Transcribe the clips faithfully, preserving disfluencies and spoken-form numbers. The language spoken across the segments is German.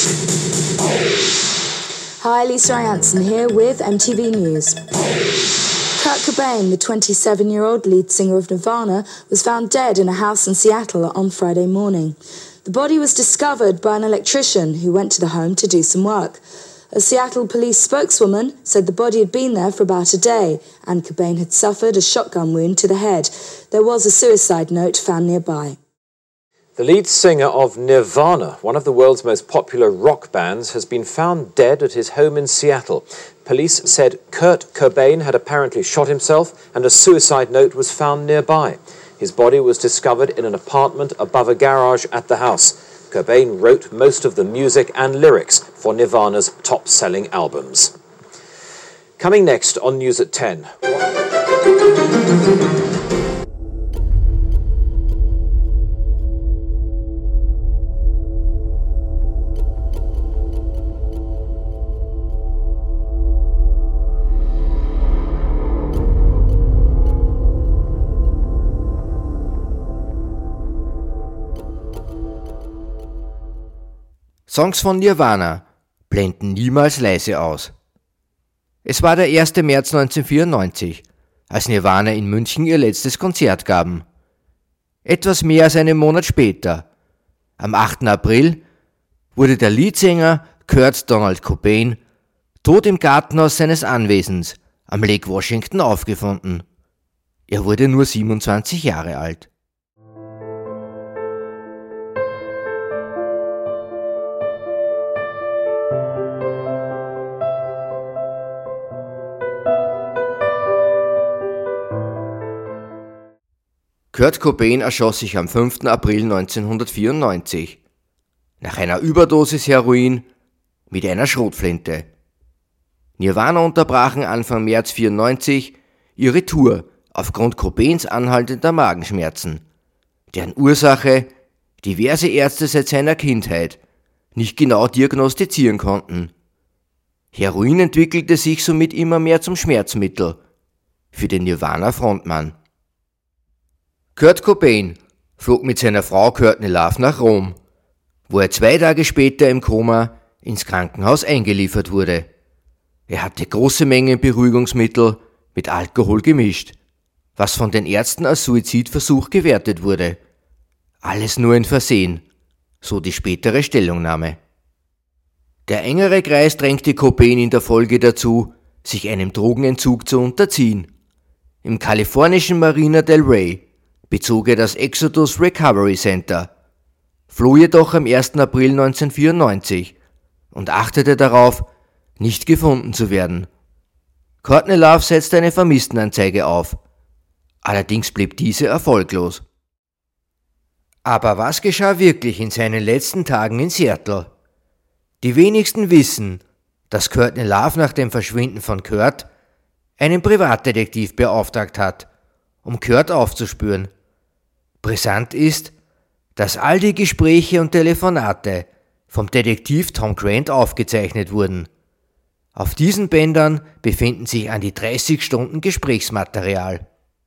Hi, Lisa Jansen here with M T V News. Kurt Cobain, the twenty-seven-year-old lead singer of Nirvana, was found dead in a house in Seattle on Friday morning. The body was discovered by an electrician who went to the home to do some work. A Seattle police spokeswoman said the body had been there for about a day and Cobain had suffered a shotgun wound to the head. There was a suicide note found nearby. The lead singer of Nirvana, one of the world's most popular rock bands, has been found dead at his home in Seattle. Police said Kurt Cobain had apparently shot himself and a suicide note was found nearby. His body was discovered in an apartment above a garage at the house. Cobain wrote most of the music and lyrics for Nirvana's top-selling albums. Coming next on News at ten. Songs von Nirvana blenden niemals leise aus. Es war der erste März neunzehnhundertvierundneunzig, als Nirvana in München ihr letztes Konzert gaben. Etwas mehr als einen Monat später, am achten April, wurde der Leadsänger Kurt Donald Cobain tot im Gartenhaus seines Anwesens am Lake Washington aufgefunden. Er wurde nur siebenundzwanzig Jahre alt. Kurt Cobain erschoss sich am fünften April neunzehnhundertvierundneunzig nach einer Überdosis Heroin mit einer Schrotflinte. Nirvana unterbrachen Anfang März neunzehnhundertvierundneunzig ihre Tour aufgrund Cobains anhaltender Magenschmerzen, deren Ursache diverse Ärzte seit seiner Kindheit nicht genau diagnostizieren konnten. Heroin entwickelte sich somit immer mehr zum Schmerzmittel für den Nirvana-Frontmann. Kurt Cobain flog mit seiner Frau Courtney Love nach Rom, wo er zwei Tage später im Koma ins Krankenhaus eingeliefert wurde. Er hatte große Mengen Beruhigungsmittel mit Alkohol gemischt, was von den Ärzten als Suizidversuch gewertet wurde. Alles nur ein Versehen, so die spätere Stellungnahme. Der engere Kreis drängte Cobain in der Folge dazu, sich einem Drogenentzug zu unterziehen. Im kalifornischen Marina del Rey bezog er das Exodus Recovery Center, floh jedoch am ersten April neunzehnhundertvierundneunzig und achtete darauf, nicht gefunden zu werden. Courtney Love setzte eine Vermisstenanzeige auf, allerdings blieb diese erfolglos. Aber was geschah wirklich in seinen letzten Tagen in Seattle? Die wenigsten wissen, dass Courtney Love nach dem Verschwinden von Kurt einen Privatdetektiv beauftragt hat, um Kurt aufzuspüren. Brisant ist, dass all die Gespräche und Telefonate vom Detektiv Tom Grant aufgezeichnet wurden. Auf diesen Bändern befinden sich an die dreißig Stunden Gesprächsmaterial.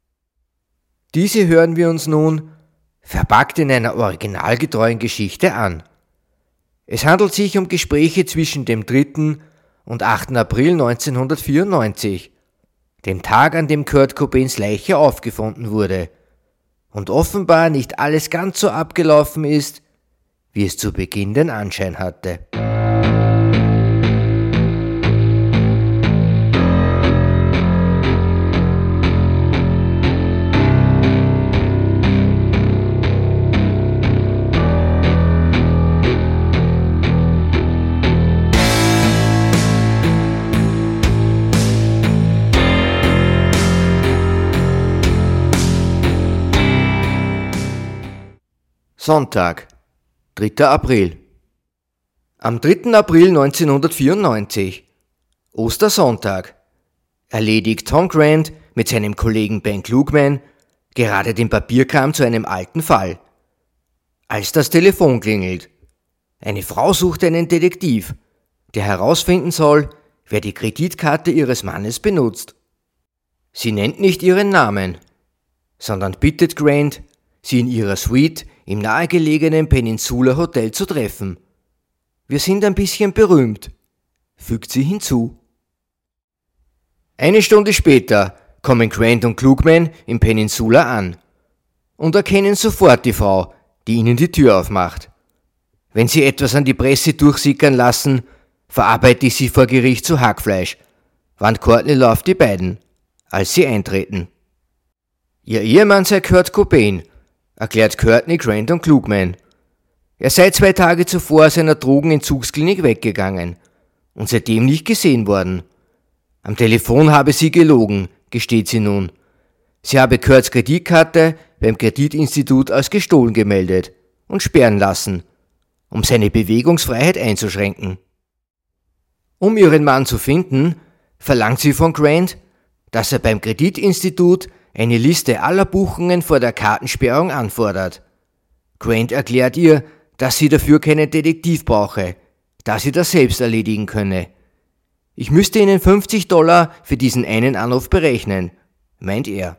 Diese hören wir uns nun, verpackt in einer originalgetreuen Geschichte, an. Es handelt sich um Gespräche zwischen dem dritten und achten April neunzehnhundertvierundneunzig, dem Tag, an dem Kurt Cobains Leiche aufgefunden wurde, und offenbar nicht alles ganz so abgelaufen ist, wie es zu Beginn den Anschein hatte. Sonntag, dritter April. Am dritten April neunzehnhundertvierundneunzig, Ostersonntag, erledigt Tom Grant mit seinem Kollegen Ben Klugman gerade den Papierkram zu einem alten Fall. Als das Telefon klingelt, eine Frau sucht einen Detektiv, der herausfinden soll, wer die Kreditkarte ihres Mannes benutzt. Sie nennt nicht ihren Namen, sondern bittet Grant, sie in ihrer Suite im nahegelegenen Peninsula Hotel zu treffen. Wir sind ein bisschen berühmt, fügt sie hinzu. Eine Stunde später kommen Grant und Klugman im Peninsula an und erkennen sofort die Frau, die ihnen die Tür aufmacht. Wenn sie etwas an die Presse durchsickern lassen, verarbeite ich sie vor Gericht zu Hackfleisch, warnt Courtney Love die beiden, als sie eintreten. Ihr Ehemann sei Kurt Cobain, erklärt Courtney Grant und Klugman. Er sei zwei Tage zuvor aus einer Drogenentzugsklinik weggegangen und seitdem nicht gesehen worden. Am Telefon habe sie gelogen, gesteht sie nun. Sie habe Kurts Kreditkarte beim Kreditinstitut als gestohlen gemeldet und sperren lassen, um seine Bewegungsfreiheit einzuschränken. Um ihren Mann zu finden, verlangt sie von Grant, dass er beim Kreditinstitut eine Liste aller Buchungen vor der Kartensperrung anfordert. Grant erklärt ihr, dass sie dafür keinen Detektiv brauche, da sie das selbst erledigen könne. Ich müsste Ihnen fünfzig Dollar für diesen einen Anruf berechnen, meint er.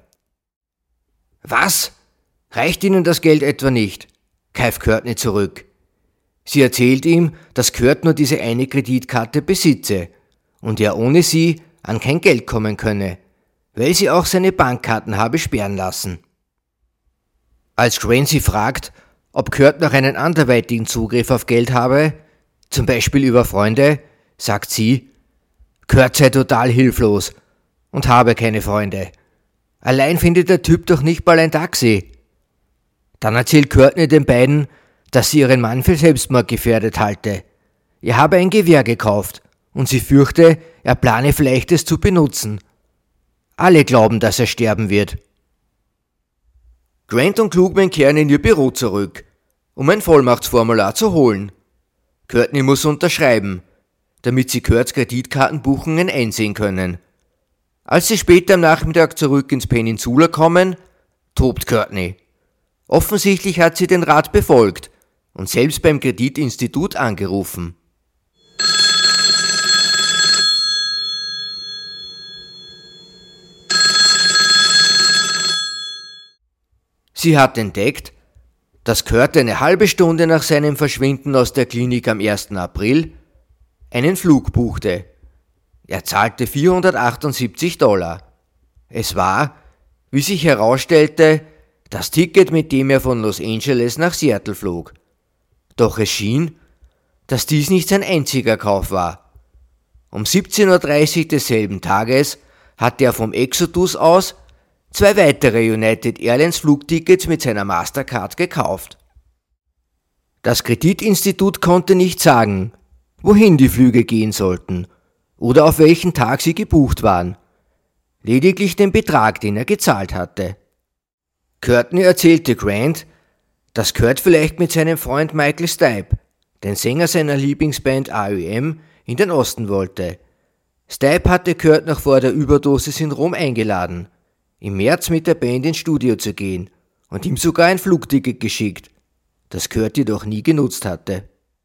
Was? Reicht Ihnen das Geld etwa nicht? Keift Courtney zurück. Sie erzählt ihm, dass Kurt nur diese eine Kreditkarte besitze und er ohne sie an kein Geld kommen könne, weil sie auch seine Bankkarten habe sperren lassen. Als Grant sie fragt, ob Kurt noch einen anderweitigen Zugriff auf Geld habe, zum Beispiel über Freunde, sagt sie, Kurt sei total hilflos und habe keine Freunde. Allein findet der Typ doch nicht mal ein Taxi. Dann erzählt Courtney den beiden, dass sie ihren Mann für Selbstmord gefährdet halte. Er habe ein Gewehr gekauft und sie fürchte, er plane vielleicht es zu benutzen. Alle glauben, dass er sterben wird. Grant und Klugman kehren in ihr Büro zurück, um ein Vollmachtsformular zu holen. Courtney muss unterschreiben, damit sie Kurts Kreditkartenbuchungen einsehen können. Als sie später am Nachmittag zurück ins Peninsula kommen, tobt Courtney. Offensichtlich hat sie den Rat befolgt und selbst beim Kreditinstitut angerufen. Sie hat entdeckt, dass Kurt eine halbe Stunde nach seinem Verschwinden aus der Klinik am ersten April einen Flug buchte. Er zahlte vierhundertachtundsiebzig Dollar. Es war, wie sich herausstellte, das Ticket, mit dem er von Los Angeles nach Seattle flog. Doch es schien, dass dies nicht sein einziger Kauf war. Um siebzehn Uhr dreißig desselben Tages hatte er vom Exodus aus zwei weitere United Airlines Flugtickets mit seiner Mastercard gekauft. Das Kreditinstitut konnte nicht sagen, wohin die Flüge gehen sollten oder auf welchen Tag sie gebucht waren, lediglich den Betrag, den er gezahlt hatte. Courtney erzählte Grant, dass Kurt vielleicht mit seinem Freund Michael Stipe, den Sänger seiner Lieblingsband R E M, in den Osten wollte. Stipe hatte Kurt noch vor der Überdosis in Rom eingeladen, im März mit der Band ins Studio zu gehen und ihm sogar ein Flugticket geschickt, das Kurt jedoch nie genutzt hatte.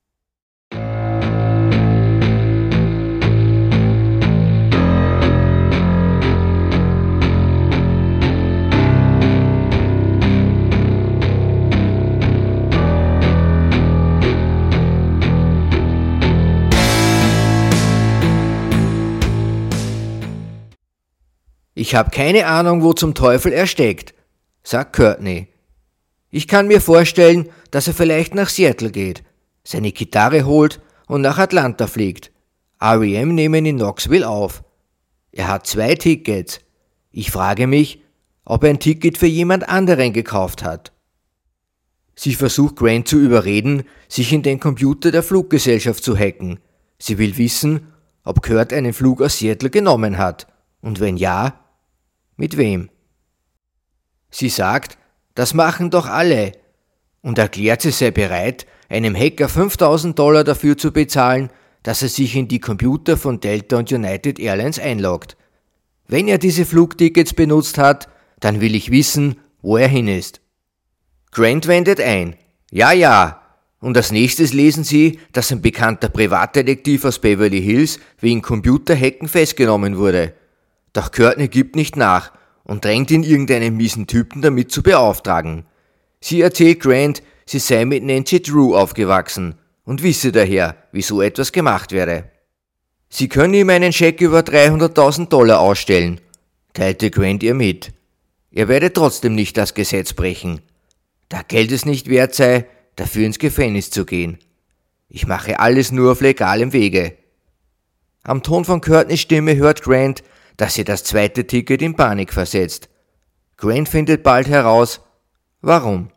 Ich habe keine Ahnung, wo zum Teufel er steckt, sagt Courtney. Ich kann mir vorstellen, dass er vielleicht nach Seattle geht, seine Gitarre holt und nach Atlanta fliegt. R E M nehmen in Knoxville auf. Er hat zwei Tickets. Ich frage mich, ob er ein Ticket für jemand anderen gekauft hat. Sie versucht Grant zu überreden, sich in den Computer der Fluggesellschaft zu hacken. Sie will wissen, ob Kurt einen Flug aus Seattle genommen hat und wenn ja, mit wem? Sie sagt, das machen doch alle und erklärt, sie sei bereit, einem Hacker fünftausend Dollar dafür zu bezahlen, dass er sich in die Computer von Delta und United Airlines einloggt. Wenn er diese Flugtickets benutzt hat, dann will ich wissen, wo er hin ist. Grant wendet ein. Ja, ja. Und als nächstes lesen sie, dass ein bekannter Privatdetektiv aus Beverly Hills wegen Computerhacken festgenommen wurde. Doch Courtney gibt nicht nach und drängt ihn, irgendeinen miesen Typen damit zu beauftragen. Sie erzählt Grant, sie sei mit Nancy Drew aufgewachsen und wisse daher, wie so etwas gemacht werde. Sie können ihm einen Scheck über dreihunderttausend Dollar ausstellen, teilte Grant ihr mit. Er werde trotzdem nicht das Gesetz brechen. Da Geld es nicht wert sei, dafür ins Gefängnis zu gehen. Ich mache alles nur auf legalem Wege. Am Ton von Courtneys Stimme hört Grant, dass sie das zweite Ticket in Panik versetzt. Grant findet bald heraus, warum.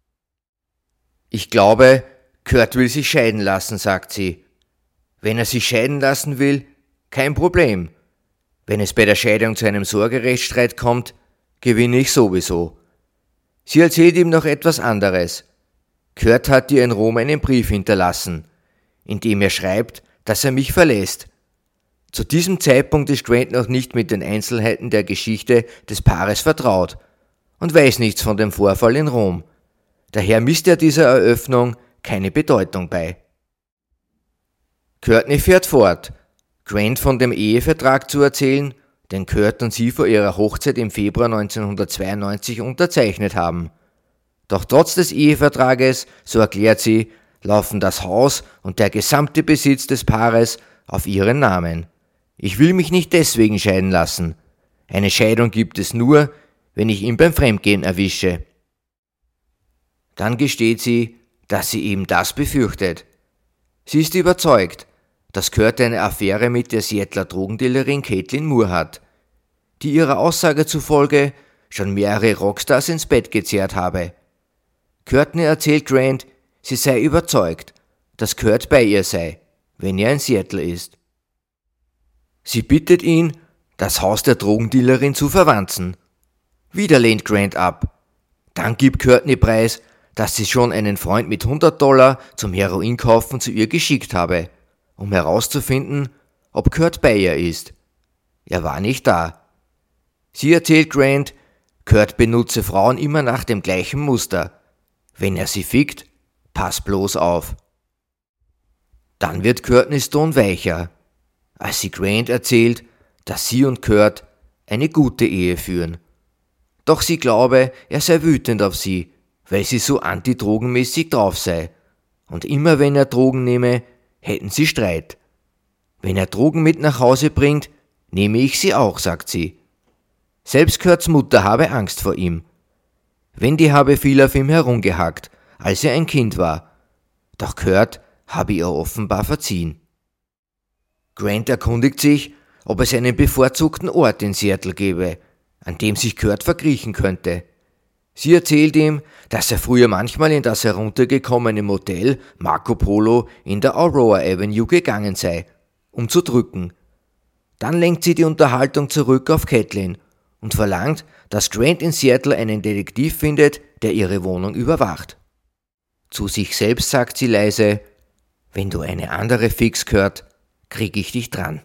Ich glaube, Kurt will sich scheiden lassen, sagt sie. Wenn er sich scheiden lassen will, kein Problem. Wenn es bei der Scheidung zu einem Sorgerechtsstreit kommt, gewinne ich sowieso. Sie erzählt ihm noch etwas anderes. Kurt hat ihr in Rom einen Brief hinterlassen, in dem er schreibt, dass er mich verlässt. Zu diesem Zeitpunkt ist Grant noch nicht mit den Einzelheiten der Geschichte des Paares vertraut und weiß nichts von dem Vorfall in Rom. Daher misst er dieser Eröffnung keine Bedeutung bei. Courtney fährt fort, Grant von dem Ehevertrag zu erzählen, den Kurt und sie vor ihrer Hochzeit im Februar neunzehnhundertzweiundneunzig unterzeichnet haben. Doch trotz des Ehevertrages, so erklärt sie, laufen das Haus und der gesamte Besitz des Paares auf ihren Namen. Ich will mich nicht deswegen scheiden lassen. Eine Scheidung gibt es nur, wenn ich ihn beim Fremdgehen erwische. Dann gesteht sie, dass sie eben das befürchtet. Sie ist überzeugt, dass Kurt eine Affäre mit der Seattler Drogendealerin Caitlin Moore hat, die ihrer Aussage zufolge schon mehrere Rockstars ins Bett gezerrt habe. Courtney erzählt Grant, sie sei überzeugt, dass Kurt bei ihr sei, wenn er in Seattle ist. Sie bittet ihn, das Haus der Drogendealerin zu verwanzen. Wieder lehnt Grant ab. Dann gibt Courtney preis, dass sie schon einen Freund mit hundert Dollar zum Heroinkaufen zu ihr geschickt habe, um herauszufinden, ob Kurt bei ihr ist. Er war nicht da. Sie erzählt Grant, Kurt benutze Frauen immer nach dem gleichen Muster. Wenn er sie fickt, pass bloß auf. Dann wird Courtneys Ton weicher, als sie Grant erzählt, dass sie und Kurt eine gute Ehe führen. Doch sie glaube, er sei wütend auf sie, weil sie so antidrogenmäßig drauf sei. Und immer wenn er Drogen nehme, hätten sie Streit. Wenn er Drogen mit nach Hause bringt, nehme ich sie auch, sagt sie. Selbst Kurts Mutter habe Angst vor ihm. Wendy habe viel auf ihm herumgehackt, als er ein Kind war. Doch Kurt habe ihr offenbar verziehen. Grant erkundigt sich, ob es einen bevorzugten Ort in Seattle gebe, an dem sich Kurt verkriechen könnte. Sie erzählt ihm, dass er früher manchmal in das heruntergekommene Motel Marco Polo in der Aurora Avenue gegangen sei, um zu drücken. Dann lenkt sie die Unterhaltung zurück auf Caitlin und verlangt, dass Grant in Seattle einen Detektiv findet, der ihre Wohnung überwacht. Zu sich selbst sagt sie leise, wenn du eine andere fix, Kurt, krieg ich dich dran.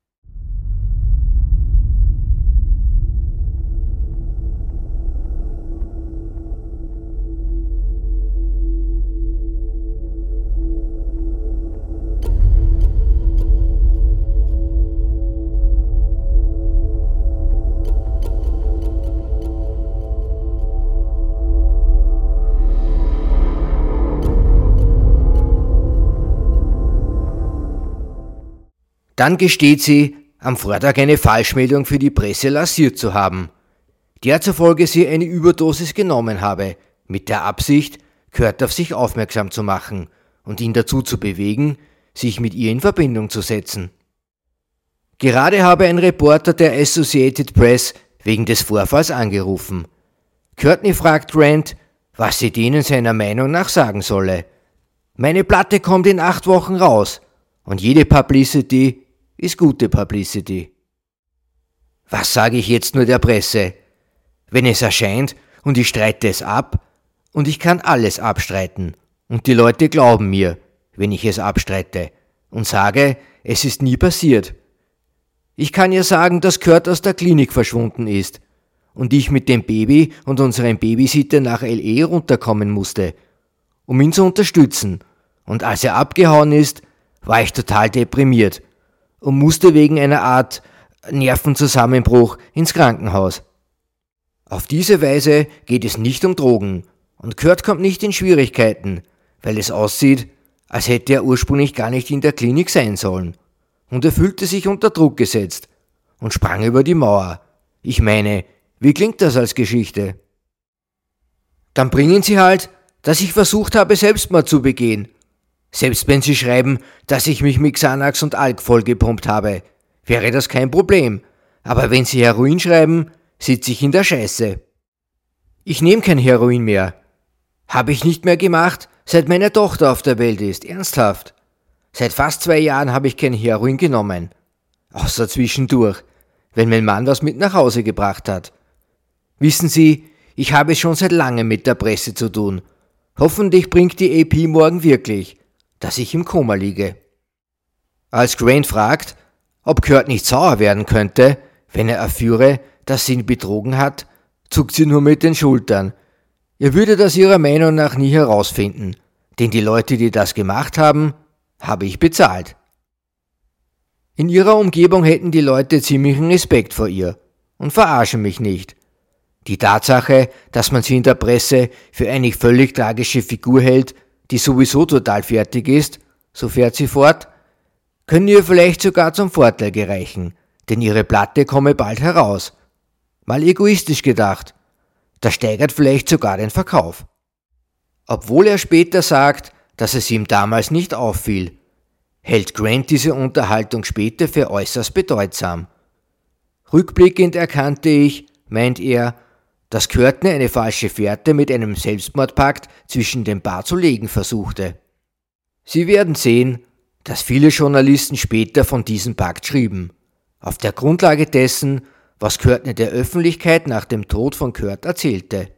Dann gesteht sie, am Vortag eine Falschmeldung für die Presse lanciert zu haben, der zufolge sie eine Überdosis genommen habe, mit der Absicht, Kurt auf sich aufmerksam zu machen und ihn dazu zu bewegen, sich mit ihr in Verbindung zu setzen. Gerade habe ein Reporter der Associated Press wegen des Vorfalls angerufen. Courtney fragt Grant, was sie denen seiner Meinung nach sagen solle. Meine Platte kommt in acht Wochen raus und jede Publicity ist gute Publicity. Was sage ich jetzt nur der Presse? Wenn es erscheint und ich streite es ab, und ich kann alles abstreiten, und die Leute glauben mir, wenn ich es abstreite, und sage, es ist nie passiert. Ich kann ja sagen, dass Kurt aus der Klinik verschwunden ist, und ich mit dem Baby und unserem Babysitter nach L A runterkommen musste, um ihn zu unterstützen, und als er abgehauen ist, war ich total deprimiert und musste wegen einer Art Nervenzusammenbruch ins Krankenhaus. Auf diese Weise geht es nicht um Drogen und Kurt kommt nicht in Schwierigkeiten, weil es aussieht, als hätte er ursprünglich gar nicht in der Klinik sein sollen. Und er fühlte sich unter Druck gesetzt und sprang über die Mauer. Ich meine, wie klingt das als Geschichte? Dann bringen Sie halt, dass ich versucht habe, Selbstmord zu begehen. Selbst wenn Sie schreiben, dass ich mich mit Xanax und Alk vollgepumpt habe, wäre das kein Problem. Aber wenn Sie Heroin schreiben, sitze ich in der Scheiße. Ich nehme kein Heroin mehr. Habe ich nicht mehr gemacht, seit meine Tochter auf der Welt ist, ernsthaft. Seit fast zwei Jahren habe ich kein Heroin genommen. Außer zwischendurch, wenn mein Mann was mit nach Hause gebracht hat. Wissen Sie, ich habe es schon seit langem mit der Presse zu tun. Hoffentlich bringt die A P morgen wirklich, dass ich im Koma liege. Als Grant fragt, ob Kurt nicht sauer werden könnte, wenn er erführe, dass sie ihn betrogen hat, zuckt sie nur mit den Schultern. Er würde das ihrer Meinung nach nie herausfinden, denn die Leute, die das gemacht haben, habe ich bezahlt. In ihrer Umgebung hätten die Leute ziemlichen Respekt vor ihr und verarschen mich nicht. Die Tatsache, dass man sie in der Presse für eine völlig tragische Figur hält, die sowieso total fertig ist, so fährt sie fort, können ihr vielleicht sogar zum Vorteil gereichen, denn ihre Platte komme bald heraus. Mal egoistisch gedacht, das steigert vielleicht sogar den Verkauf. Obwohl er später sagt, dass es ihm damals nicht auffiel, hält Grant diese Unterhaltung später für äußerst bedeutsam. Rückblickend erkannte ich, meint er, dass Courtney eine falsche Fährte mit einem Selbstmordpakt zwischen den Paar zu legen versuchte. Sie werden sehen, dass viele Journalisten später von diesem Pakt schrieben, auf der Grundlage dessen, was Courtney der Öffentlichkeit nach dem Tod von Kurt erzählte.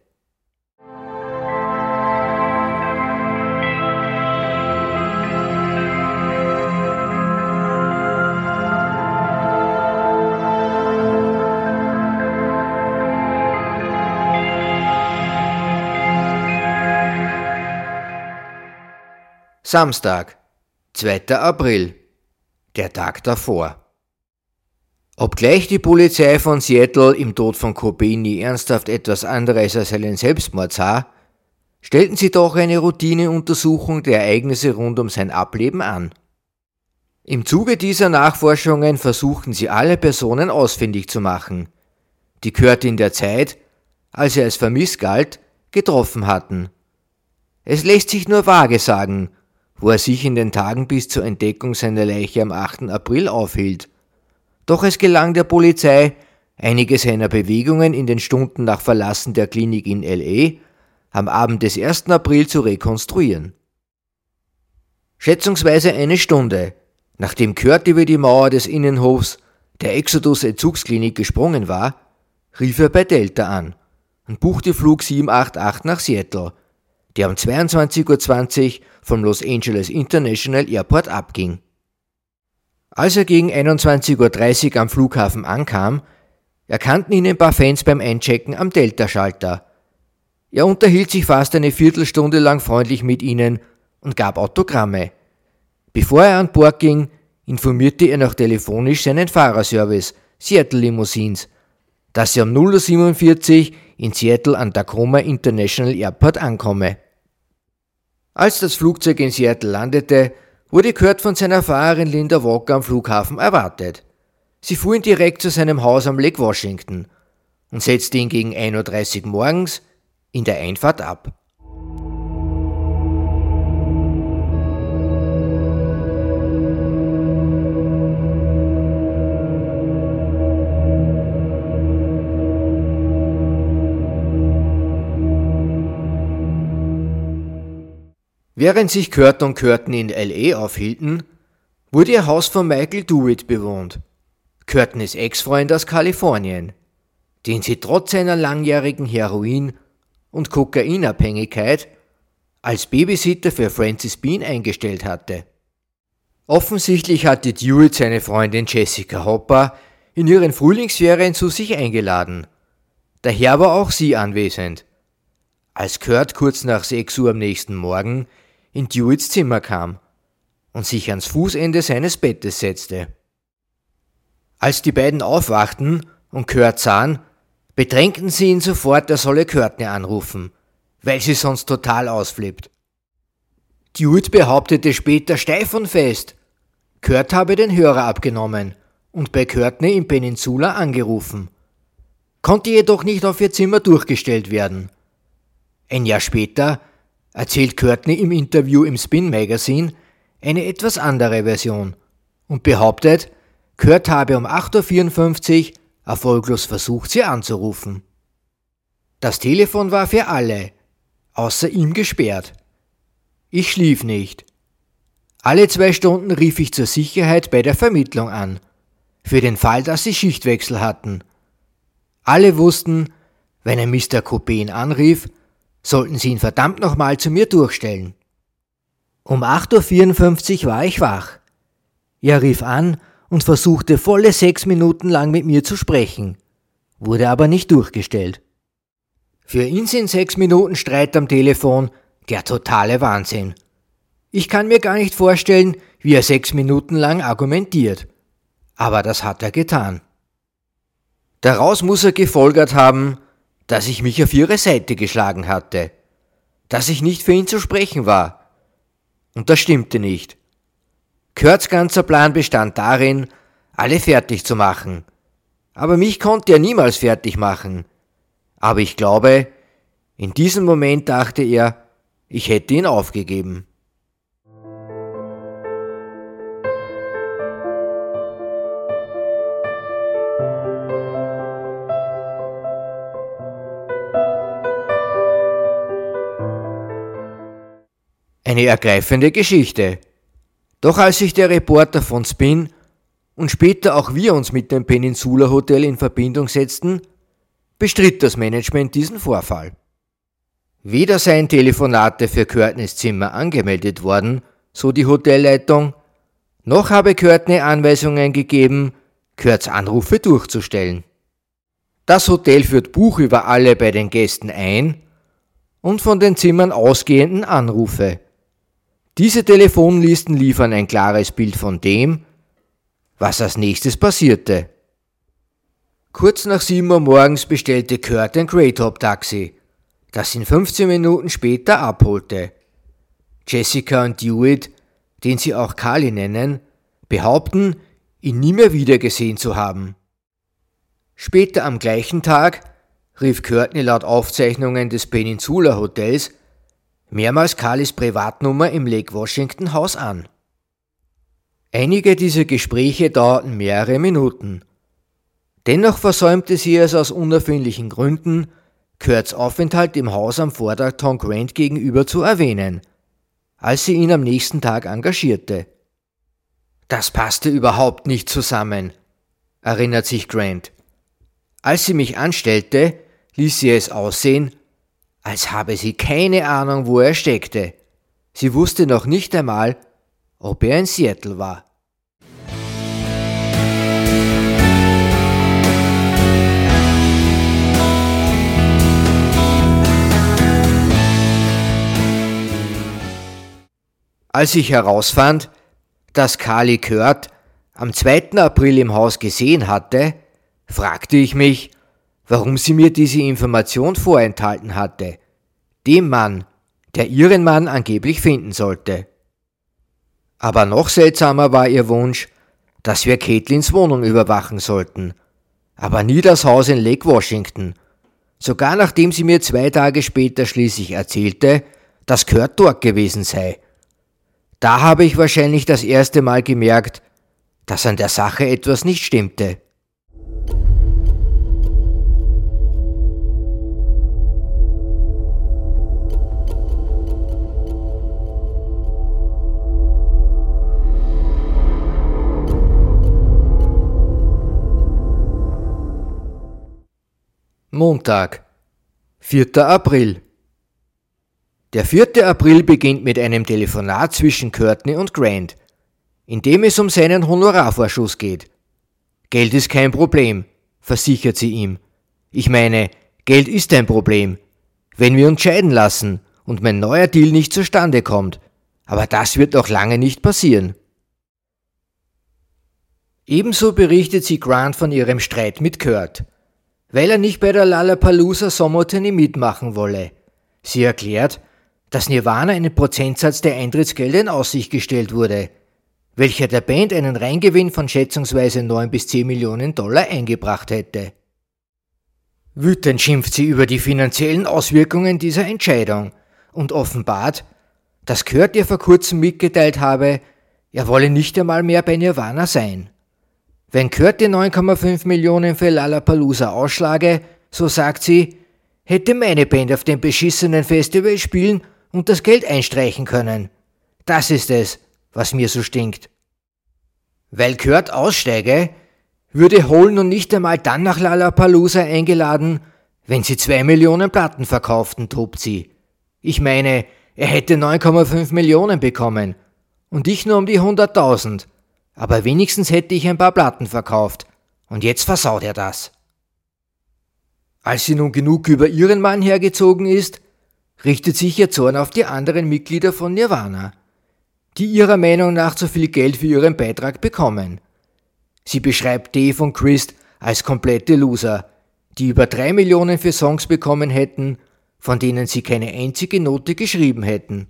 Samstag, zweiter April, der Tag davor. Obgleich die Polizei von Seattle im Tod von Cobain nie ernsthaft etwas anderes als einen Selbstmord sah, stellten sie doch eine Routineuntersuchung der Ereignisse rund um sein Ableben an. Im Zuge dieser Nachforschungen versuchten sie alle Personen ausfindig zu machen, die Kurt in der Zeit, als er als vermisst galt, getroffen hatten. Es lässt sich nur vage sagen, wo er sich in den Tagen bis zur Entdeckung seiner Leiche am achten April aufhielt. Doch es gelang der Polizei, einige seiner Bewegungen in den Stunden nach Verlassen der Klinik in L A am Abend des ersten April zu rekonstruieren. Schätzungsweise eine Stunde, nachdem Kurt über die Mauer des Innenhofs der Exodus-Entzugsklinik gesprungen war, rief er bei Delta an und buchte Flug sieben acht acht nach Seattle, der um zweiundzwanzig Uhr zwanzig vom Los Angeles International Airport abging. Als er gegen einundzwanzig Uhr dreißig am Flughafen ankam, erkannten ihn ein paar Fans beim Einchecken am Delta-Schalter. Er unterhielt sich fast eine Viertelstunde lang freundlich mit ihnen und gab Autogramme. Bevor er an Bord ging, informierte er noch telefonisch seinen Fahrerservice, Seattle Limousines, dass er um null Uhr siebenundvierzig in Seattle an Tacoma International Airport ankomme. Als das Flugzeug in Seattle landete, wurde Kurt von seiner Fahrerin Linda Walker am Flughafen erwartet. Sie fuhr ihn direkt zu seinem Haus am Lake Washington und setzte ihn gegen ein Uhr dreißig morgens in der Einfahrt ab. Während sich Kurt und Courtney in L A aufhielten, wurde ihr Haus von Michael Dewitt bewohnt, Courtneys Ex-Freund aus Kalifornien, den sie trotz seiner langjährigen Heroin- und Kokainabhängigkeit als Babysitter für Francis Bean eingestellt hatte. Offensichtlich hatte Dewitt seine Freundin Jessica Hopper in ihren Frühlingsferien zu sich eingeladen. Daher war auch sie anwesend. Als Kurt kurz nach sechs Uhr am nächsten Morgen in Dewitts Zimmer kam und sich ans Fußende seines Bettes setzte. Als die beiden aufwachten und Kurt sahen, bedrängten sie ihn sofort, er solle Courtney anrufen, weil sie sonst total ausflippt. Dewitt behauptete später steif und fest, Kurt habe den Hörer abgenommen und bei Courtney in Peninsula angerufen, konnte jedoch nicht auf ihr Zimmer durchgestellt werden. Ein Jahr später erzählt Courtney im Interview im Spin Magazine eine etwas andere Version und behauptet, Kurt habe um acht Uhr vierundfünfzig erfolglos versucht, sie anzurufen. Das Telefon war für alle, außer ihm, gesperrt. Ich schlief nicht. Alle zwei Stunden rief ich zur Sicherheit bei der Vermittlung an, für den Fall, dass sie Schichtwechsel hatten. Alle wussten, wenn ein Mister Cobain anrief, sollten sie ihn verdammt nochmal zu mir durchstellen. Um acht Uhr vierundfünfzig war ich wach. Er rief an und versuchte volle sechs Minuten lang mit mir zu sprechen, wurde aber nicht durchgestellt. Für ihn sind sechs Minuten Streit am Telefon der totale Wahnsinn. Ich kann mir gar nicht vorstellen, wie er sechs Minuten lang argumentiert. Aber das hat er getan. Daraus muss er gefolgert haben, dass ich mich auf ihre Seite geschlagen hatte, dass ich nicht für ihn zu sprechen war. Und das stimmte nicht. Kurts ganzer Plan bestand darin, alle fertig zu machen. Aber mich konnte er niemals fertig machen. Aber ich glaube, in diesem Moment dachte er, ich hätte ihn aufgegeben. Eine ergreifende Geschichte. Doch als sich der Reporter von Spin und später auch wir uns mit dem Peninsula Hotel in Verbindung setzten, bestritt das Management diesen Vorfall. Weder seien Telefonate für Courtneys Zimmer angemeldet worden, so die Hotelleitung, noch habe Courtney Anweisungen gegeben, Kurts Anrufe durchzustellen. Das Hotel führt Buch über alle bei den Gästen ein und von den Zimmern ausgehenden Anrufe. Diese Telefonlisten liefern ein klares Bild von dem, was als nächstes passierte. Kurz nach sieben Uhr morgens bestellte Kurt ein Greytop-Taxi, das ihn fünfzehn Minuten später abholte. Jessica und Dewitt, den sie auch Carly nennen, behaupten, ihn nie mehr wiedergesehen zu haben. Später am gleichen Tag rief Courtney laut Aufzeichnungen des Peninsula Hotels mehrmals Carlys Privatnummer im Lake Washington Haus an. Einige dieser Gespräche dauerten mehrere Minuten. Dennoch versäumte sie es aus unerfindlichen Gründen, Kurts Aufenthalt im Haus am Vortag Tom Grant gegenüber zu erwähnen, als sie ihn am nächsten Tag engagierte. Das passte überhaupt nicht zusammen, erinnert sich Grant. Als sie mich anstellte, ließ sie es aussehen, als habe sie keine Ahnung, wo er steckte. Sie wusste noch nicht einmal, ob er in Seattle war. Als ich herausfand, dass Carly Kurt am zweiten April im Haus gesehen hatte, fragte ich mich, warum sie mir diese Information vorenthalten hatte, dem Mann, der ihren Mann angeblich finden sollte. Aber noch seltsamer war ihr Wunsch, dass wir Caitlins Wohnung überwachen sollten, aber nie das Haus in Lake Washington, sogar nachdem sie mir zwei Tage später schließlich erzählte, dass Kurt dort gewesen sei. Da habe ich wahrscheinlich das erste Mal gemerkt, dass an der Sache etwas nicht stimmte. Montag, vierter April. Der vierte April beginnt mit einem Telefonat zwischen Courtney und Grant, in dem es um seinen Honorarvorschuss geht. Geld ist kein Problem, versichert sie ihm. Ich meine, Geld ist ein Problem, wenn wir uns scheiden lassen und mein neuer Deal nicht zustande kommt. Aber das wird noch lange nicht passieren. Ebenso berichtet sie Grant von ihrem Streit mit Kurt, weil er nicht bei der Lollapalooza Sommertournee mitmachen wolle. Sie erklärt, dass Nirvana einen Prozentsatz der Eintrittsgelder in Aussicht gestellt wurde, welcher der Band einen Reingewinn von schätzungsweise neun bis zehn Millionen Dollar eingebracht hätte. Wütend schimpft sie über die finanziellen Auswirkungen dieser Entscheidung und offenbart, dass Kurt ihr vor kurzem mitgeteilt habe, er wolle nicht einmal mehr bei Nirvana sein. Wenn Kurt die neun Komma fünf Millionen für Lollapalooza ausschlage, so sagt sie, hätte meine Band auf dem beschissenen Festival spielen und das Geld einstreichen können. Das ist es, was mir so stinkt. Weil Kurt aussteige, würde Hole nun nicht einmal dann nach Lollapalooza eingeladen, wenn sie zwei Millionen Platten verkauften, tobt sie. Ich meine, er hätte neun Komma fünf Millionen bekommen und ich nur um die hunderttausend, aber wenigstens hätte ich ein paar Platten verkauft und jetzt versaut er das. Als sie nun genug über ihren Mann hergezogen ist, richtet sich ihr Zorn auf die anderen Mitglieder von Nirvana, die ihrer Meinung nach zu viel Geld für ihren Beitrag bekommen. Sie beschreibt Dave und Chris als komplette Loser, die über drei Millionen für Songs bekommen hätten, von denen sie keine einzige Note geschrieben hätten.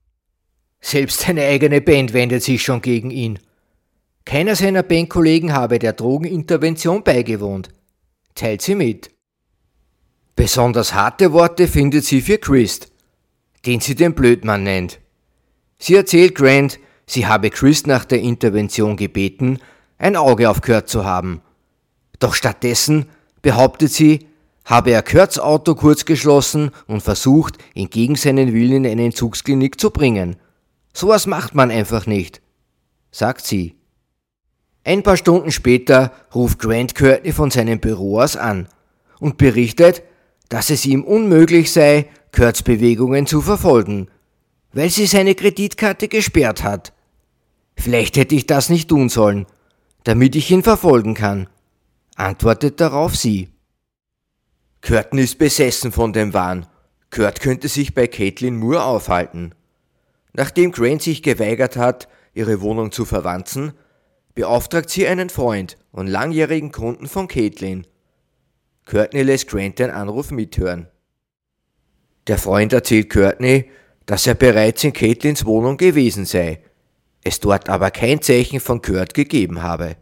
Selbst seine eigene Band wendet sich schon gegen ihn. Keiner seiner Bandkollegen habe der Drogenintervention beigewohnt, teilt sie mit. Besonders harte Worte findet sie für Chris, den sie den Blödmann nennt. Sie erzählt Grant, sie habe Chris nach der Intervention gebeten, ein Auge auf Kurt zu haben. Doch stattdessen, behauptet sie, habe er Kurts Auto kurzgeschlossen und versucht, ihn gegen seinen Willen in eine Entzugsklinik zu bringen. Sowas macht man einfach nicht, sagt sie. Ein paar Stunden später ruft Grant Courtney von seinem Büro aus an und berichtet, dass es ihm unmöglich sei, Kurts Bewegungen zu verfolgen, weil sie seine Kreditkarte gesperrt hat. Vielleicht hätte ich das nicht tun sollen, damit ich ihn verfolgen kann, antwortet darauf sie. Courtney ist besessen von dem Wahn. Kurt könnte sich bei Caitlin Moore aufhalten. Nachdem Grant sich geweigert hat, ihre Wohnung zu verwanzen, beauftragt sie einen Freund und langjährigen Kunden von Caitlin. Courtney lässt Grant den Anruf mithören. Der Freund erzählt Courtney, dass er bereits in Caitlins Wohnung gewesen sei, es dort aber kein Zeichen von Kurt gegeben habe.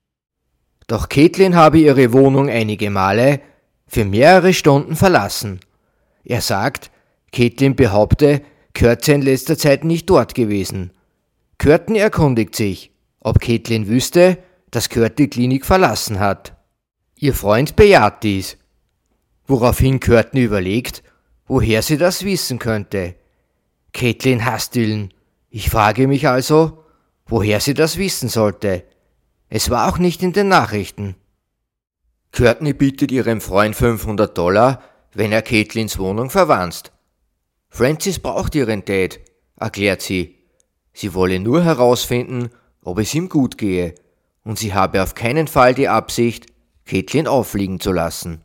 Doch Caitlin habe ihre Wohnung einige Male für mehrere Stunden verlassen. Er sagt, Caitlin behaupte, Kurt sei in letzter Zeit nicht dort gewesen. Courtney erkundigt sich, ob Caitlin wüsste, dass Kurt die Klinik verlassen hat. Ihr Freund bejaht dies, woraufhin Courtney überlegt, woher sie das wissen könnte. Caitlin hasst Dylan. Ich frage mich also, woher sie das wissen sollte. Es war auch nicht in den Nachrichten. Courtney bietet ihrem Freund fünfhundert Dollar, wenn er Caitlins Wohnung verwanzt. Francis braucht ihren Dad, erklärt sie. Sie wolle nur herausfinden, ob es ihm gut gehe, und sie habe auf keinen Fall die Absicht, Caitlin auffliegen zu lassen.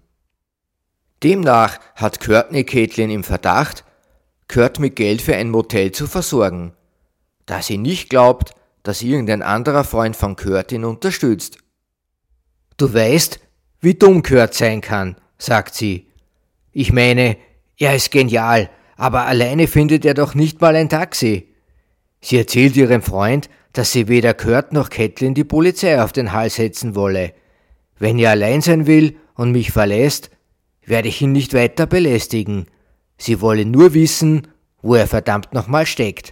Demnach hat Courtney Caitlin im Verdacht, Kurt mit Geld für ein Motel zu versorgen, da sie nicht glaubt, dass irgendein anderer Freund von Kurt ihn unterstützt. Du weißt, wie dumm Kurt sein kann, sagt sie. Ich meine, er ist genial, aber alleine findet er doch nicht mal ein Taxi. Sie erzählt ihrem Freund, dass sie weder Kurt noch Caitlin die Polizei auf den Hals setzen wolle. Wenn er allein sein will und mich verlässt, werde ich ihn nicht weiter belästigen. Sie wolle nur wissen, wo er verdammt nochmal steckt.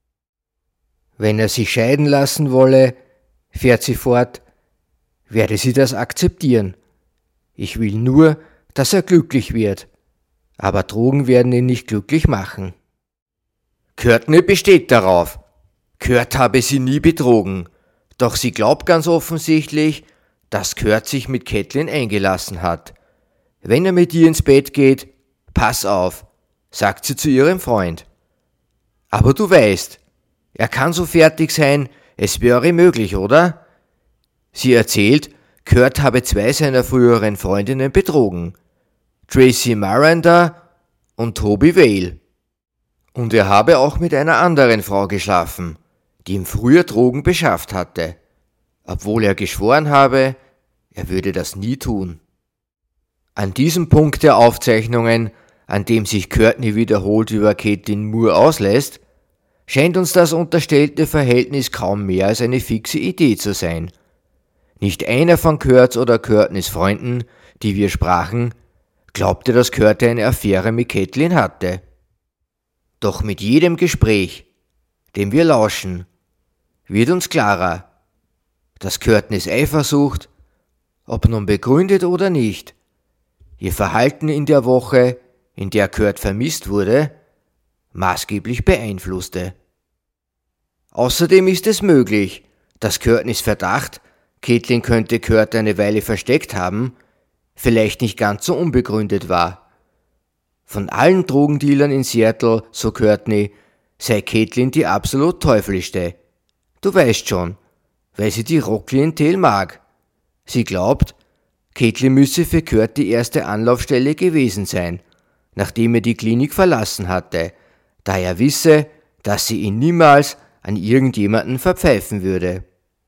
Wenn er sich scheiden lassen wolle, fährt sie fort, werde sie das akzeptieren. Ich will nur, dass er glücklich wird, aber Drogen werden ihn nicht glücklich machen. Courtney besteht darauf. Kurt habe sie nie betrogen, doch sie glaubt ganz offensichtlich, dass Kurt sich mit Caitlin eingelassen hat. Wenn er mit ihr ins Bett geht, pass auf, sagt sie zu ihrem Freund. Aber du weißt, er kann so fertig sein, es wäre möglich, oder? Sie erzählt, Kurt habe zwei seiner früheren Freundinnen betrogen, Tracy Miranda und Toby Vale. Und er habe auch mit einer anderen Frau geschlafen, die ihm früher Drogen beschafft hatte, obwohl er geschworen habe, er würde das nie tun. An diesem Punkt der Aufzeichnungen an dem sich Courtney wiederholt über Caitlin Moore auslässt, scheint uns das unterstellte Verhältnis kaum mehr als eine fixe Idee zu sein. Nicht einer von Kurts oder Courtneys Freunden, die wir sprachen, glaubte, dass Kurt eine Affäre mit Caitlin hatte. Doch mit jedem Gespräch, dem wir lauschen, wird uns klarer, dass Courtneys Eifersucht, ob nun begründet oder nicht, ihr Verhalten in der Woche, in der Kurt vermisst wurde, maßgeblich beeinflusste. Außerdem ist es möglich, dass Courtneys Verdacht, Caitlin könnte Kurt eine Weile versteckt haben, vielleicht nicht ganz so unbegründet war. Von allen Drogendealern in Seattle, so Courtney, sei Caitlin die absolut teuflischste. Du weißt schon, weil sie die Rockklientel mag. Sie glaubt, Caitlin müsse für Kurt die erste Anlaufstelle gewesen sein, nachdem er die Klinik verlassen hatte, da er wisse, dass sie ihn niemals an irgendjemanden verpfeifen würde.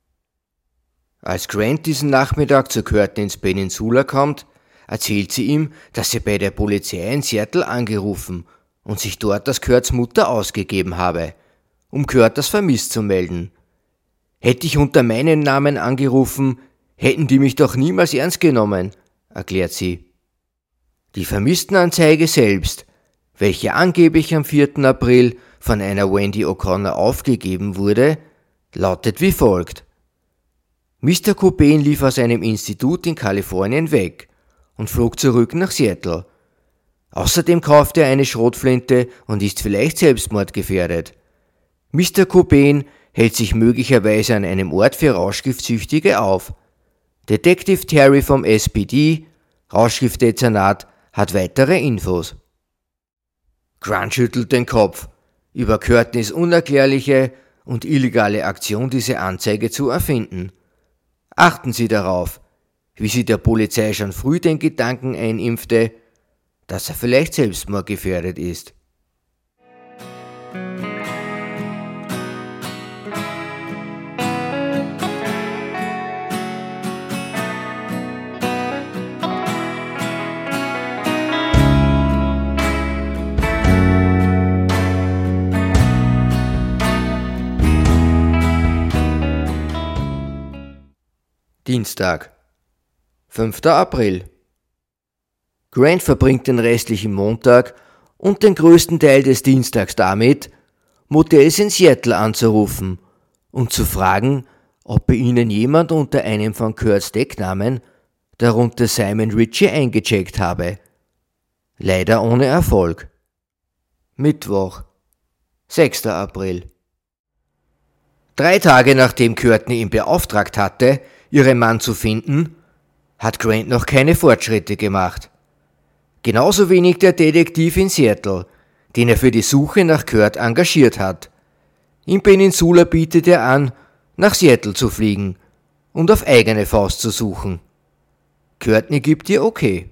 Als Grant diesen Nachmittag zu Courtney ins Peninsula kommt, erzählt sie ihm, dass sie bei der Polizei in Seattle angerufen und sich dort als Kurts Mutter ausgegeben habe, um Kurt als vermisst zu melden. Hätte ich unter meinem Namen angerufen, hätten die mich doch niemals ernst genommen, erklärt sie. Die Vermisstenanzeige selbst, welche angeblich am vierten April von einer Wendy O'Connor aufgegeben wurde, lautet wie folgt. Mister Cobain lief aus einem Institut in Kalifornien weg und flog zurück nach Seattle. Außerdem kaufte er eine Schrotflinte und ist vielleicht selbstmordgefährdet. Mister Cobain hält sich möglicherweise an einem Ort für Rauschgiftsüchtige auf. Detective Terry vom S P D, Rauschgiftdezernat, hat weitere Infos. Grant schüttelt den Kopf über Courtneys unerklärliche und illegale Aktion, diese Anzeige zu erfinden. Achten Sie darauf, wie sie der Polizei schon früh den Gedanken einimpfte, dass er vielleicht selbstmordgefährdet ist. Dienstag, fünfter April. Grant verbringt den restlichen Montag und den größten Teil des Dienstags damit, Motels in Seattle anzurufen und zu fragen, ob bei ihnen jemand unter einem von Kurts Decknamen, darunter Simon Ritchie, eingecheckt habe. Leider ohne Erfolg. Mittwoch, sechster April. Drei Tage nachdem Courtney ihn beauftragt hatte, ihren Mann zu finden, hat Grant noch keine Fortschritte gemacht. Genauso wenig der Detektiv in Seattle, den er für die Suche nach Kurt engagiert hat. Im Peninsula bietet er an, nach Seattle zu fliegen und auf eigene Faust zu suchen. Courtney gibt ihr okay.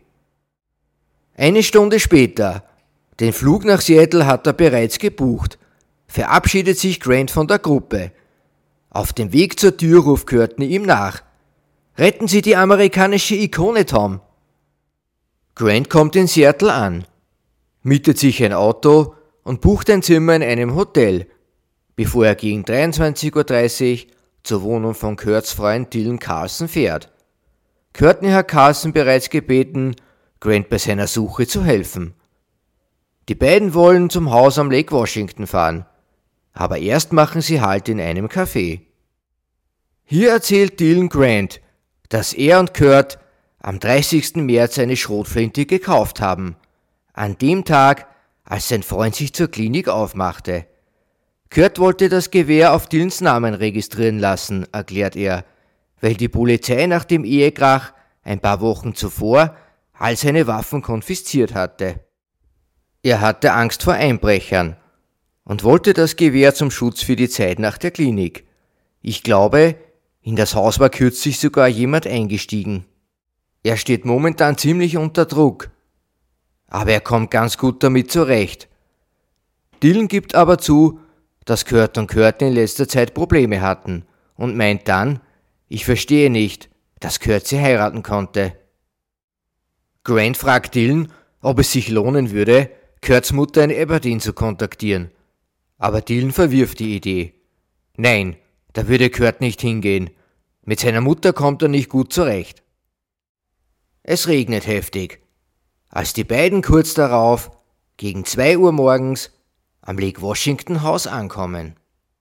Eine Stunde später, den Flug nach Seattle hat er bereits gebucht, verabschiedet sich Grant von der Gruppe. Auf dem Weg zur Tür ruft Courtney ihm nach. Retten Sie die amerikanische Ikone, Tom! Grant kommt in Seattle an, mietet sich ein Auto und bucht ein Zimmer in einem Hotel, bevor er gegen dreiundzwanzig Uhr dreißig zur Wohnung von Kurts Freund Dylan Carlson fährt. Courtney hat Carlson bereits gebeten, Grant bei seiner Suche zu helfen. Die beiden wollen zum Haus am Lake Washington fahren, aber erst machen sie Halt in einem Café. Hier erzählt Dylan Grant, dass er und Kurt am dreißigsten März eine Schrotflinte gekauft haben, an dem Tag, als sein Freund sich zur Klinik aufmachte. Kurt wollte das Gewehr auf Dylans Namen registrieren lassen, erklärt er, weil die Polizei nach dem Ehekrach ein paar Wochen zuvor all seine Waffen konfisziert hatte. Er hatte Angst vor Einbrechern und wollte das Gewehr zum Schutz für die Zeit nach der Klinik. Ich glaube, in das Haus war kürzlich sogar jemand eingestiegen. Er steht momentan ziemlich unter Druck, aber er kommt ganz gut damit zurecht. Dylan gibt aber zu, dass Kurt und Courtney in letzter Zeit Probleme hatten und meint dann, ich verstehe nicht, dass Kurt sie heiraten konnte. Grant fragt Dylan, ob es sich lohnen würde, Kurts Mutter in Aberdeen zu kontaktieren. Aber Dylan verwirft die Idee. Nein, da würde Kurt nicht hingehen. Mit seiner Mutter kommt er nicht gut zurecht. Es regnet heftig. Als die beiden kurz darauf, gegen zwei Uhr morgens, am Lake Washington Haus ankommen.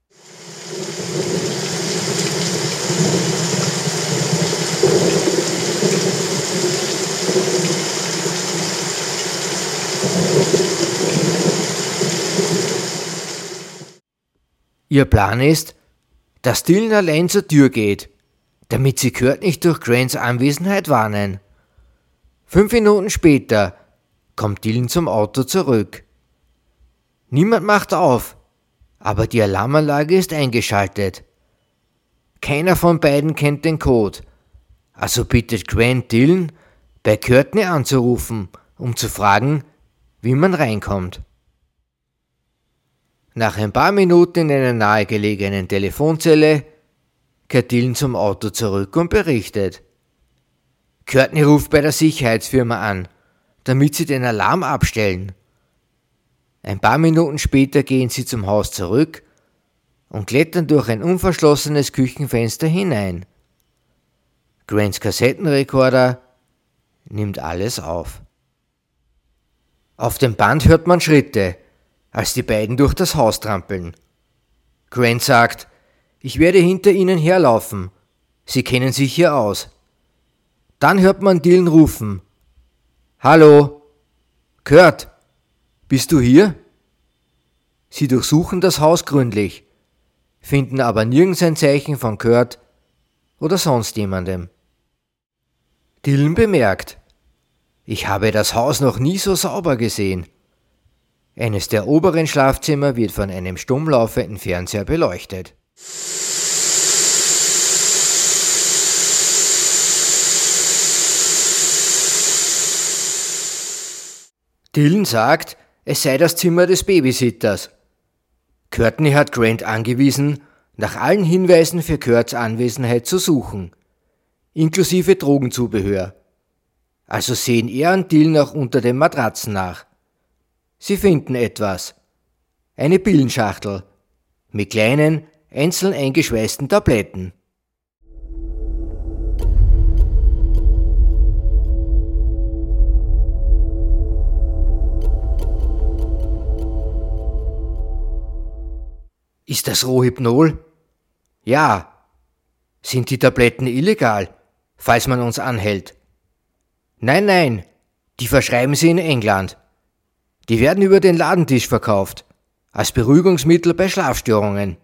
Ihr Plan ist, dass Dylan allein zur Tür geht, damit sie Kurt nicht durch Grants Anwesenheit warnen. Fünf Minuten später kommt Dylan zum Auto zurück. Niemand macht auf, aber die Alarmanlage ist eingeschaltet. Keiner von beiden kennt den Code, also bittet Grant Dylan, bei Courtney anzurufen, um zu fragen, wie man reinkommt. Nach ein paar Minuten in einer nahegelegenen Telefonzelle kehrt Dylan zum Auto zurück und berichtet. Courtney ruft bei der Sicherheitsfirma an, damit sie den Alarm abstellen. Ein paar Minuten später gehen sie zum Haus zurück und klettern durch ein unverschlossenes Küchenfenster hinein. Grants Kassettenrekorder nimmt alles auf. Auf dem Band hört man Schritte, als die beiden durch das Haus trampeln. Grant sagt, ich werde hinter ihnen herlaufen, sie kennen sich hier aus. Dann hört man Dylan rufen, Hallo, Kurt, bist du hier? Sie durchsuchen das Haus gründlich, finden aber nirgends ein Zeichen von Kurt oder sonst jemandem. Dylan bemerkt, ich habe das Haus noch nie so sauber gesehen. Eines der oberen Schlafzimmer wird von einem stumm laufenden Fernseher beleuchtet. Dylan sagt, es sei das Zimmer des Babysitters. Courtney hat Grant angewiesen, nach allen Hinweisen für Kurts Anwesenheit zu suchen, inklusive Drogenzubehör. Also sehen er und Dylan auch unter den Matratzen nach. Sie finden etwas. Eine Pillenschachtel mit kleinen, einzeln eingeschweißten Tabletten. Ist das Rohypnol? Ja. Sind die Tabletten illegal, falls man uns anhält? Nein, nein, die verschreiben sie in England. Die werden über den Ladentisch verkauft, als Beruhigungsmittel bei Schlafstörungen.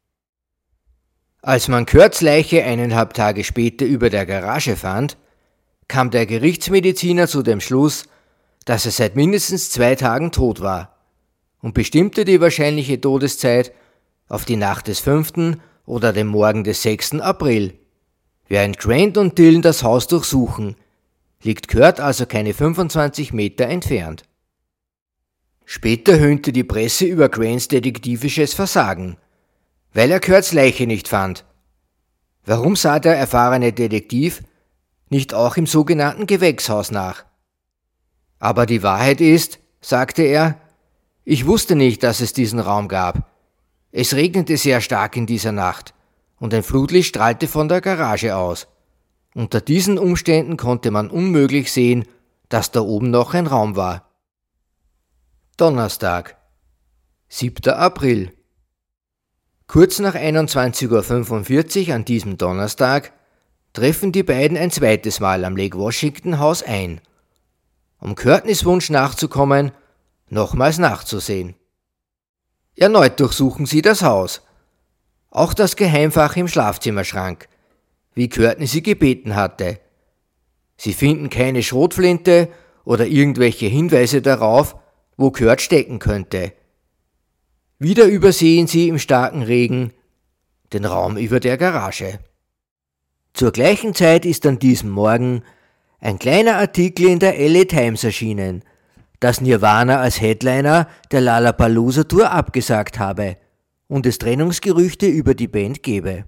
Als man Kurts Leiche eineinhalb Tage später über der Garage fand, kam der Gerichtsmediziner zu dem Schluss, dass er seit mindestens zwei Tagen tot war und bestimmte die wahrscheinliche Todeszeit auf die Nacht des fünften oder den Morgen des sechsten April. Während Grant und Dylan das Haus durchsuchen, liegt Kurt also keine fünfundzwanzig Meter entfernt. Später höhnte die Presse über Grants detektivisches Versagen, weil er Kurts Leiche nicht fand. Warum sah der erfahrene Detektiv nicht auch im sogenannten Gewächshaus nach? Aber die Wahrheit ist, sagte er, ich wusste nicht, dass es diesen Raum gab. Es regnete sehr stark in dieser Nacht und ein Flutlicht strahlte von der Garage aus. Unter diesen Umständen konnte man unmöglich sehen, dass da oben noch ein Raum war. Donnerstag, siebter April. Kurz nach einundzwanzig Uhr fünfundvierzig an diesem Donnerstag treffen die beiden ein zweites Mal am Lake Washington Haus ein, um Courtneys Wunsch nachzukommen, nochmals nachzusehen. Erneut durchsuchen sie das Haus, auch das Geheimfach im Schlafzimmerschrank, wie Courtney sie gebeten hatte. Sie finden keine Schrotflinte oder irgendwelche Hinweise darauf, wo Kurt stecken könnte. Wieder übersehen sie im starken Regen den Raum über der Garage. Zur gleichen Zeit ist an diesem Morgen ein kleiner Artikel in der L A Times erschienen, dass Nirvana als Headliner der Lollapalooza Tour abgesagt habe und es Trennungsgerüchte über die Band gebe.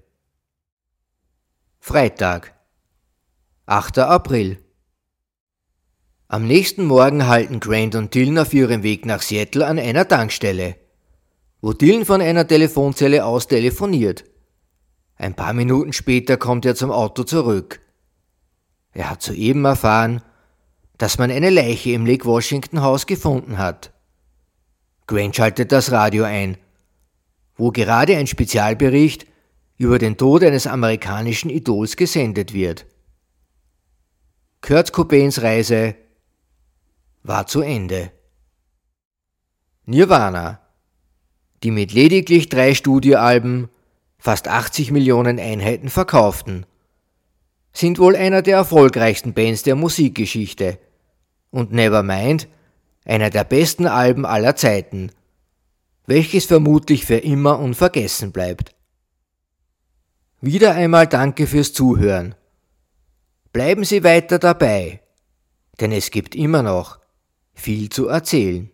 Freitag, achter April. Am nächsten Morgen halten Grant und Dylan auf ihrem Weg nach Seattle an einer Tankstelle, wo Dylan von einer Telefonzelle aus telefoniert. Ein paar Minuten später kommt er zum Auto zurück. Er hat soeben erfahren, dass man eine Leiche im Lake Washington Haus gefunden hat. Grant schaltet das Radio ein, wo gerade ein Spezialbericht über den Tod eines amerikanischen Idols gesendet wird. Kurt Cobains Reise war zu Ende. Nirvana, die mit lediglich drei Studioalben fast achtzig Millionen Einheiten verkauften, sind wohl einer der erfolgreichsten Bands der Musikgeschichte und Nevermind einer der besten Alben aller Zeiten, welches vermutlich für immer unvergessen bleibt. Wieder einmal danke fürs Zuhören. Bleiben Sie weiter dabei, denn es gibt immer noch viel zu erzählen.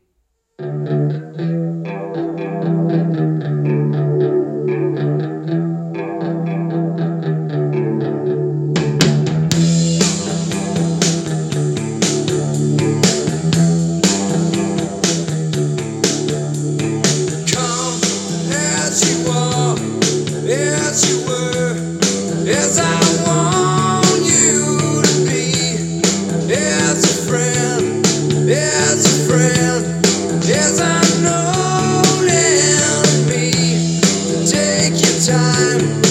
Time